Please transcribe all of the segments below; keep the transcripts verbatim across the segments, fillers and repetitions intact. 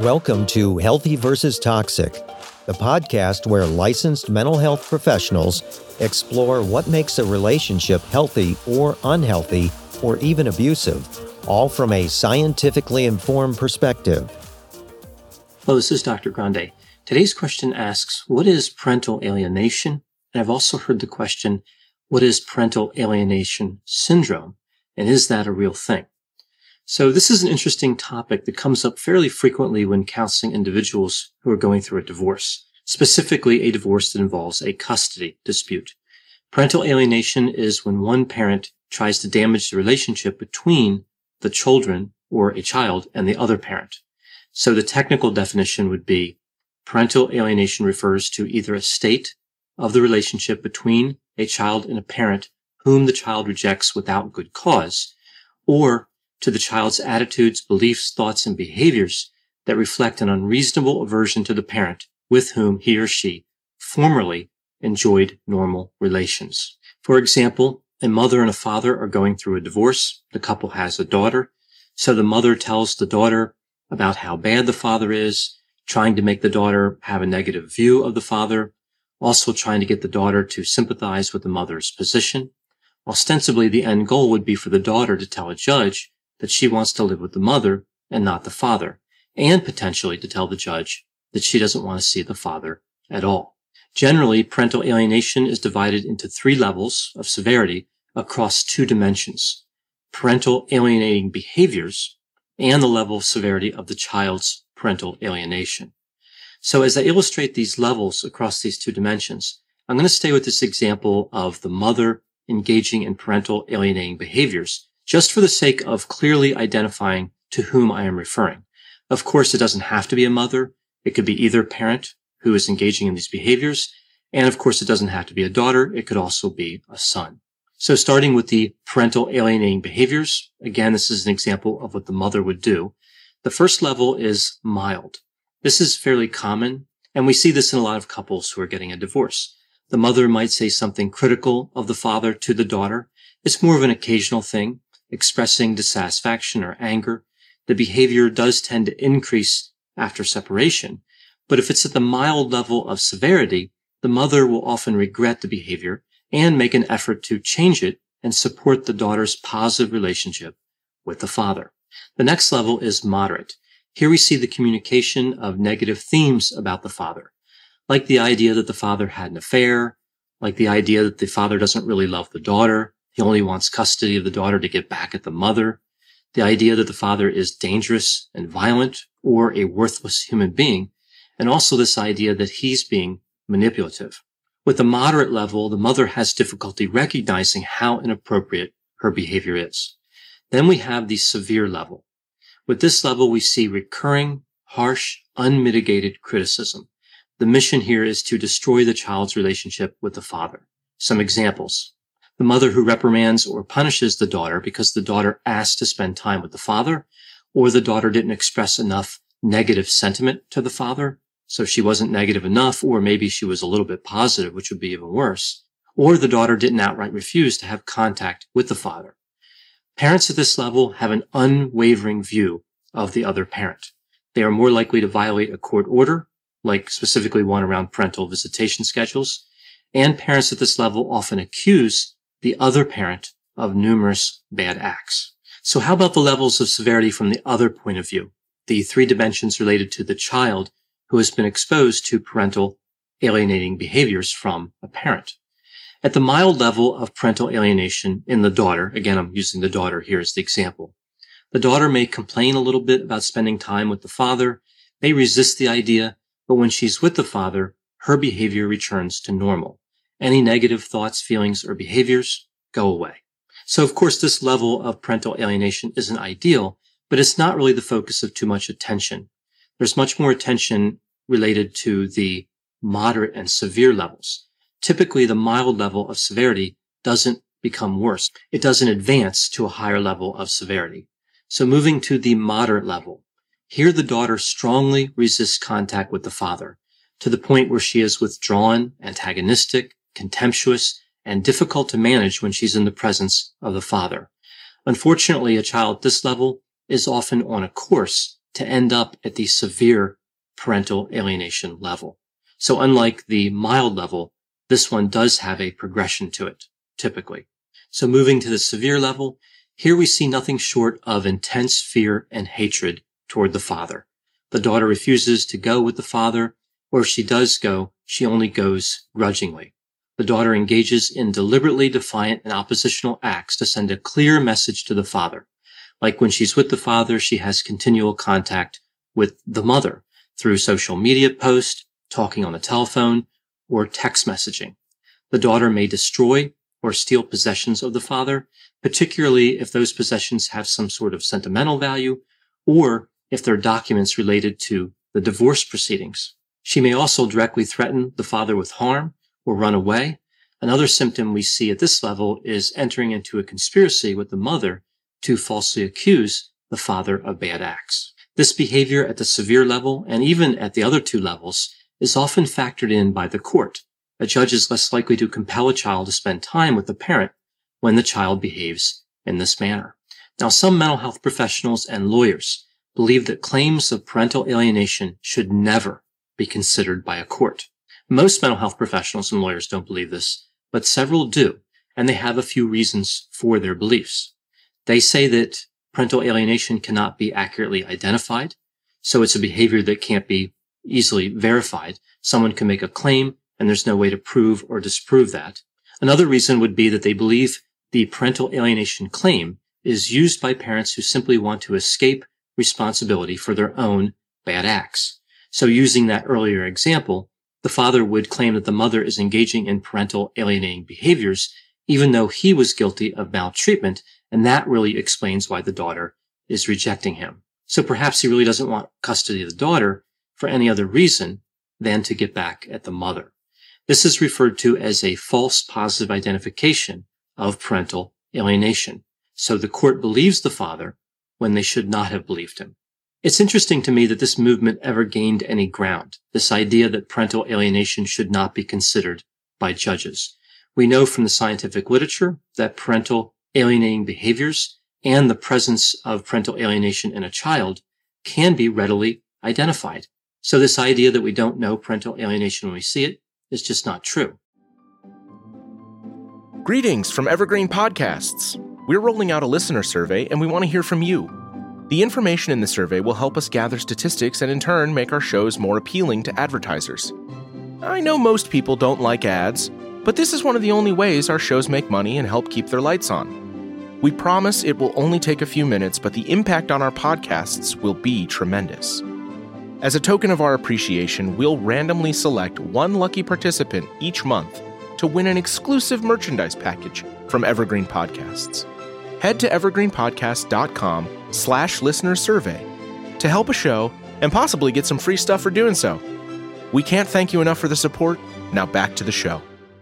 Welcome to Healthy versus Toxic, the podcast where licensed mental health professionals explore what makes a relationship healthy or unhealthy or even abusive, all from a scientifically informed perspective. Hello, this is Doctor Grande. Today's question asks, what is parental alienation? And I've also heard the question, what is parental alienation syndrome? And is that a real thing? So this is an interesting topic that comes up fairly frequently when counseling individuals who are going through a divorce, specifically a divorce that involves a custody dispute. Parental alienation is when one parent tries to damage the relationship between the children or a child and the other parent. So the technical definition would be parental alienation refers to either a state of the relationship between a child and a parent whom the child rejects without good cause, or to the child's attitudes, beliefs, thoughts, and behaviors that reflect an unreasonable aversion to the parent with whom he or she formerly enjoyed normal relations. For example, a mother and a father are going through a divorce. The couple has a daughter. So the mother tells the daughter about how bad the father is, trying to make the daughter have a negative view of the father, also trying to get the daughter to sympathize with the mother's position. Ostensibly, the end goal would be for the daughter to tell a judge that she wants to live with the mother and not the father, and potentially to tell the judge that she doesn't want to see the father at all. Generally, parental alienation is divided into three levels of severity across two dimensions: parental alienating behaviors and the level of severity of the child's parental alienation. So as I illustrate these levels across these two dimensions, I'm going to stay with this example of the mother engaging in parental alienating behaviors, just for the sake of clearly identifying to whom I am referring. Of course, it doesn't have to be a mother. It could be either parent who is engaging in these behaviors. And of course, it doesn't have to be a daughter. It could also be a son. So starting with the parental alienating behaviors, again, this is an example of what the mother would do. The first level is mild. This is fairly common, and we see this in a lot of couples who are getting a divorce. The mother might say something critical of the father to the daughter. It's more of an occasional thing, expressing dissatisfaction or anger. The behavior does tend to increase after separation, but if it's at the mild level of severity, the mother will often regret the behavior and make an effort to change it and support the daughter's positive relationship with the father. The next level is moderate. Here we see the communication of negative themes about the father, like the idea that the father had an affair, like the idea that the father doesn't really love the daughter. He only wants custody of the daughter to get back at the mother. The idea that the father is dangerous and violent or a worthless human being. And also this idea that he's being manipulative. With the moderate level, the mother has difficulty recognizing how inappropriate her behavior is. Then we have the severe level. With this level, we see recurring, harsh, unmitigated criticism. The mission here is to destroy the child's relationship with the father. Some examples. The mother who reprimands or punishes the daughter because the daughter asked to spend time with the father, or the daughter didn't express enough negative sentiment to the father, so she wasn't negative enough, or maybe she was a little bit positive, which would be even worse, or the daughter didn't outright refuse to have contact with the father. Parents at this level have an unwavering view of the other parent. They are more likely to violate a court order, like specifically one around parental visitation schedules, and parents at this level often accuse the other parent of numerous bad acts. So how about the levels of severity from the other point of view? The three dimensions related to the child who has been exposed to parental alienating behaviors from a parent. At the mild level of parental alienation in the daughter, again, I'm using the daughter here as the example. The daughter may complain a little bit about spending time with the father, may resist the idea, but when she's with the father, her behavior returns to normal. Any negative thoughts, feelings, or behaviors go away. So, of course, this level of parental alienation isn't ideal, but it's not really the focus of too much attention. There's much more attention related to the moderate and severe levels. Typically, the mild level of severity doesn't become worse. It doesn't advance to a higher level of severity. So moving to the moderate level, here the daughter strongly resists contact with the father, to the point where she is withdrawn, antagonistic, contemptuous, and difficult to manage when she's in the presence of the father. Unfortunately, a child at this level is often on a course to end up at the severe parental alienation level. So unlike the mild level, this one does have a progression to it, typically. So moving to the severe level, here we see nothing short of intense fear and hatred toward the father. The daughter refuses to go with the father, or if she does go, she only goes grudgingly. The daughter engages in deliberately defiant and oppositional acts to send a clear message to the father. Like when she's with the father, she has continual contact with the mother through social media posts, talking on the telephone, or text messaging. The daughter may destroy or steal possessions of the father, particularly if those possessions have some sort of sentimental value, or if they're documents related to the divorce proceedings. She may also directly threaten the father with harm or run away. Another symptom we see at this level is entering into a conspiracy with the mother to falsely accuse the father of bad acts. This behavior at the severe level, and even at the other two levels, is often factored in by the court. A judge is less likely to compel a child to spend time with the parent when the child behaves in this manner. Now, some mental health professionals and lawyers believe that claims of parental alienation should never be considered by a court. Most mental health professionals and lawyers don't believe this, but several do, and they have a few reasons for their beliefs. They say that parental alienation cannot be accurately identified, so it's a behavior that can't be easily verified. Someone can make a claim, and there's no way to prove or disprove that. Another reason would be that they believe the parental alienation claim is used by parents who simply want to escape responsibility for their own bad acts. So using that earlier example, the father would claim that the mother is engaging in parental alienating behaviors, even though he was guilty of maltreatment, and that really explains why the daughter is rejecting him. So perhaps he really doesn't want custody of the daughter for any other reason than to get back at the mother. This is referred to as a false positive identification of parental alienation. So the court believes the father when they should not have believed him. It's interesting to me that this movement ever gained any ground, this idea that parental alienation should not be considered by judges. We know from the scientific literature that parental alienating behaviors and the presence of parental alienation in a child can be readily identified. So this idea that we don't know parental alienation when we see it is just not true. Greetings from Evergreen Podcasts. We're rolling out a listener survey and we want to hear from you. The information in the survey will help us gather statistics and in turn make our shows more appealing to advertisers. I know most people don't like ads, but this is one of the only ways our shows make money and help keep their lights on. We promise it will only take a few minutes, but the impact on our podcasts will be tremendous. As a token of our appreciation, we'll randomly select one lucky participant each month to win an exclusive merchandise package from Evergreen Podcasts. Head to evergreenpodcast.com slash listener survey to help a show and possibly get some free stuff for doing so. We can't thank you enough for the support. Now back to the show.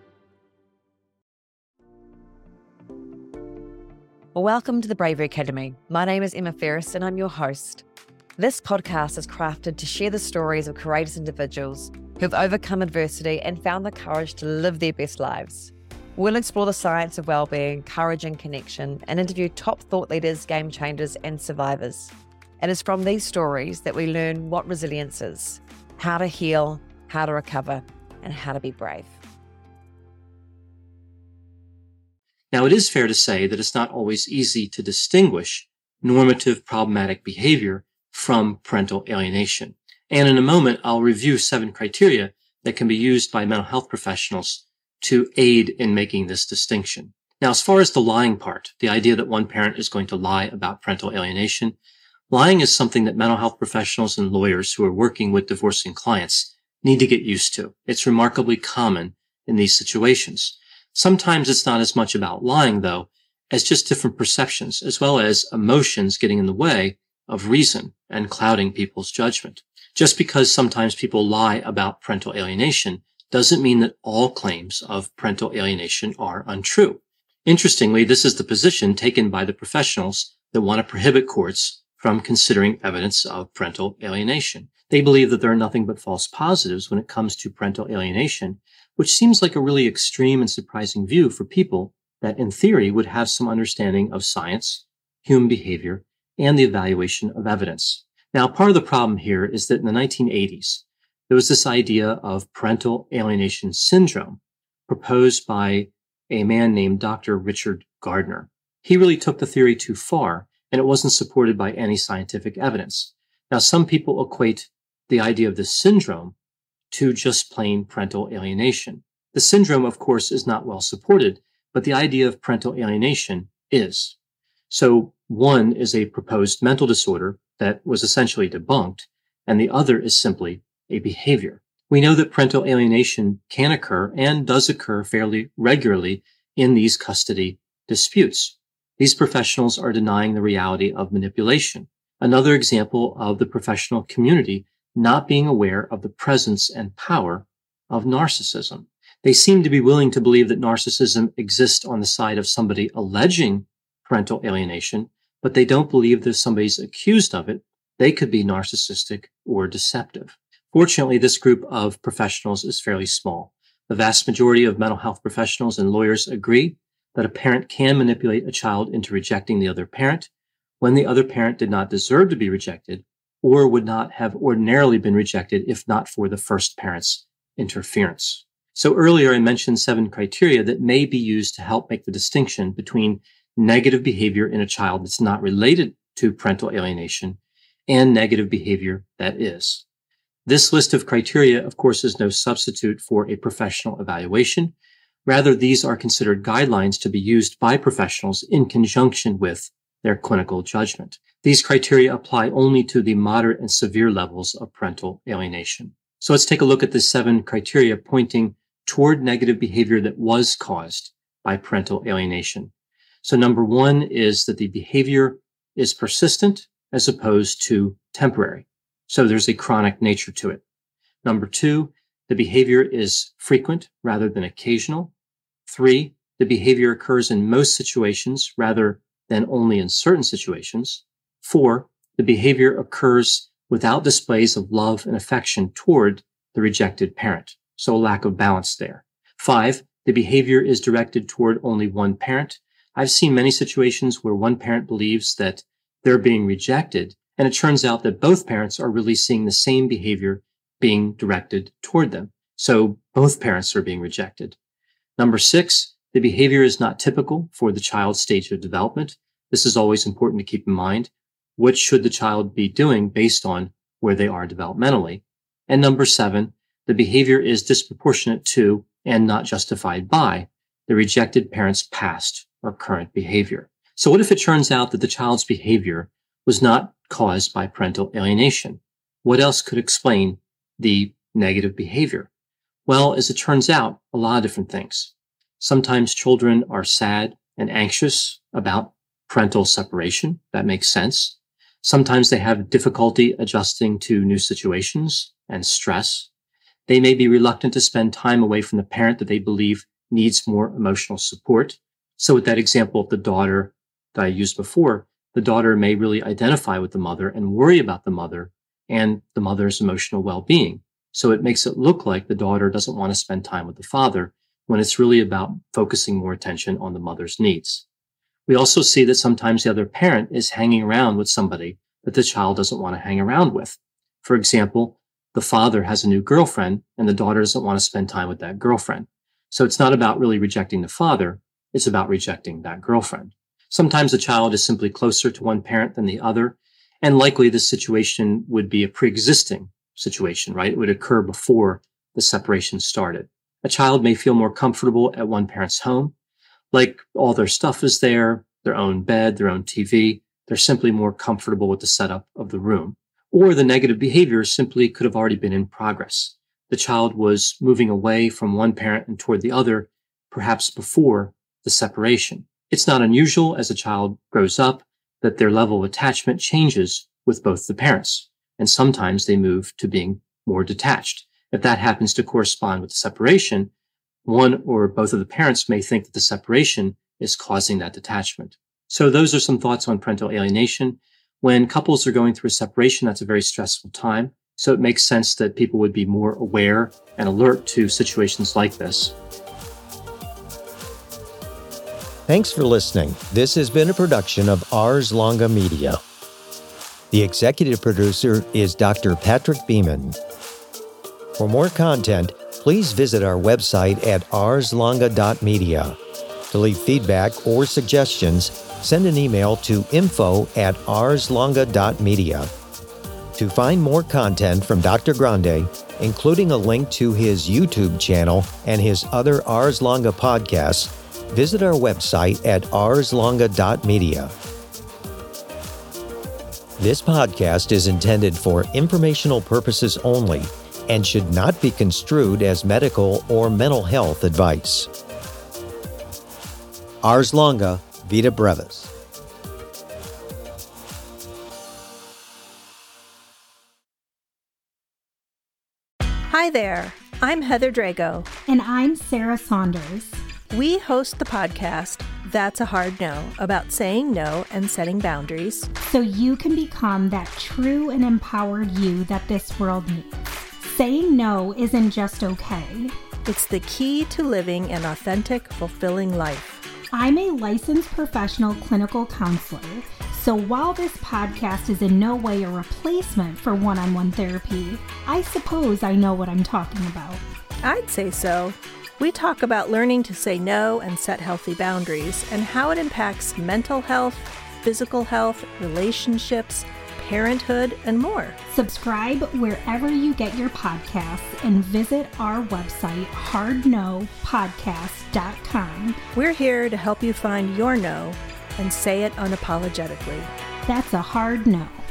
Welcome to the Bravery Academy. My name is Emma Ferris and I'm your host. This podcast is crafted to share the stories of courageous individuals who have overcome adversity and found the courage to live their best lives. We'll explore the science of well-being, courage and connection, and interview top thought leaders, game changers, and survivors. It is from these stories that we learn what resilience is, how to heal, how to recover, and how to be brave. Now, it is fair to say that it's not always easy to distinguish normative problematic behavior from parental alienation. And in a moment, I'll review seven criteria that can be used by mental health professionals to aid in making this distinction. Now, as far as the lying part, the idea that one parent is going to lie about parental alienation, lying is something that mental health professionals and lawyers who are working with divorcing clients need to get used to. It's remarkably common in these situations. Sometimes it's not as much about lying, though, as just different perceptions, as well as emotions getting in the way of reason and clouding people's judgment. Just because sometimes people lie about parental alienation doesn't mean that all claims of parental alienation are untrue. Interestingly, this is the position taken by the professionals that want to prohibit courts from considering evidence of parental alienation. They believe that there are nothing but false positives when it comes to parental alienation, which seems like a really extreme and surprising view for people that in theory would have some understanding of science, human behavior, and the evaluation of evidence. Now, part of the problem here is that in the nineteen eighties, there was this idea of parental alienation syndrome proposed by a man named Doctor Richard Gardner. He really took the theory too far, and it wasn't supported by any scientific evidence. Now, some people equate the idea of this syndrome to just plain parental alienation. The syndrome, of course, is not well supported, but the idea of parental alienation is. So one is a proposed mental disorder that was essentially debunked, and the other is simply a behavior. We know that parental alienation can occur and does occur fairly regularly in these custody disputes. These professionals are denying the reality of manipulation. Another example of the professional community not being aware of the presence and power of narcissism. They seem to be willing to believe that narcissism exists on the side of somebody alleging parental alienation, but they don't believe that if somebody's accused of it, they could be narcissistic or deceptive. Fortunately, this group of professionals is fairly small. The vast majority of mental health professionals and lawyers agree that a parent can manipulate a child into rejecting the other parent when the other parent did not deserve to be rejected or would not have ordinarily been rejected if not for the first parent's interference. So earlier I mentioned seven criteria that may be used to help make the distinction between negative behavior in a child that's not related to parental alienation and negative behavior that is. This list of criteria, of course, is no substitute for a professional evaluation. Rather, these are considered guidelines to be used by professionals in conjunction with their clinical judgment. These criteria apply only to the moderate and severe levels of parental alienation. So let's take a look at the seven criteria pointing toward negative behavior that was caused by parental alienation. So number one is that the behavior is persistent as opposed to temporary. So there's a chronic nature to it. Number two, the behavior is frequent rather than occasional. Three, the behavior occurs in most situations rather than only in certain situations. Four, the behavior occurs without displays of love and affection toward the rejected parent. So a lack of balance there. Five, the behavior is directed toward only one parent. I've seen many situations where one parent believes that they're being rejected, and it turns out that both parents are really seeing the same behavior being directed toward them. So both parents are being rejected. Number six, the behavior is not typical for the child's stage of development. This is always important to keep in mind. What should the child be doing based on where they are developmentally? And number seven, the behavior is disproportionate to and not justified by the rejected parent's past or current behavior. So what if it turns out that the child's behavior was not caused by parental alienation? What else could explain the negative behavior? Well, as it turns out, a lot of different things. Sometimes children are sad and anxious about parental separation. That makes sense. Sometimes they have difficulty adjusting to new situations and stress. They may be reluctant to spend time away from the parent that they believe needs more emotional support. So with that example of the daughter that I used before, the daughter may really identify with the mother and worry about the mother and the mother's emotional well-being. So it makes it look like the daughter doesn't want to spend time with the father when it's really about focusing more attention on the mother's needs. We also see that sometimes the other parent is hanging around with somebody that the child doesn't want to hang around with. For example, the father has a new girlfriend and the daughter doesn't want to spend time with that girlfriend. So it's not about really rejecting the father. It's about rejecting that girlfriend. Sometimes the child is simply closer to one parent than the other. And likely this situation would be a pre-existing situation, right? It would occur before the separation started. A child may feel more comfortable at one parent's home, like all their stuff is there, their own bed, their own T V. They're simply more comfortable with the setup of the room. Or the negative behavior simply could have already been in progress. The child was moving away from one parent and toward the other, perhaps before the separation. It's not unusual as a child grows up that their level of attachment changes with both the parents, and sometimes they move to being more detached. If that happens to correspond with the separation, one or both of the parents may think that the separation is causing that detachment. So those are some thoughts on parental alienation. When couples are going through a separation, that's a very stressful time. So it makes sense that people would be more aware and alert to situations like this. Thanks for listening. This has been a production of Ars Longa Media. The executive producer is Doctor Patrick Beeman. For more content, please visit our website at ars longa dot media. To leave feedback or suggestions, send an email to info at ars longa dot media. To find more content from Doctor Grande, including a link to his YouTube channel and his other Ars Longa podcasts, visit our website at ars longa dot media. This podcast is intended for informational purposes only and should not be construed as medical or mental health advice. Ars Longa, Vita Brevis. Hi there, I'm Heather Drago. And I'm Sarah Saunders. We host the podcast, That's a Hard No, about saying no and setting boundaries. So you can become that true and empowered you that this world needs. Saying no isn't just okay. It's the key to living an authentic, fulfilling life. I'm a licensed professional clinical counselor, so while this podcast is in no way a replacement for one-on-one therapy, I suppose I know what I'm talking about. I'd say so. We talk about learning to say no and set healthy boundaries and how it impacts mental health, physical health, relationships, parenthood, and more. Subscribe wherever you get your podcasts and visit our website, hard no podcast dot com. We're here to help you find your no and say it unapologetically. That's a hard no.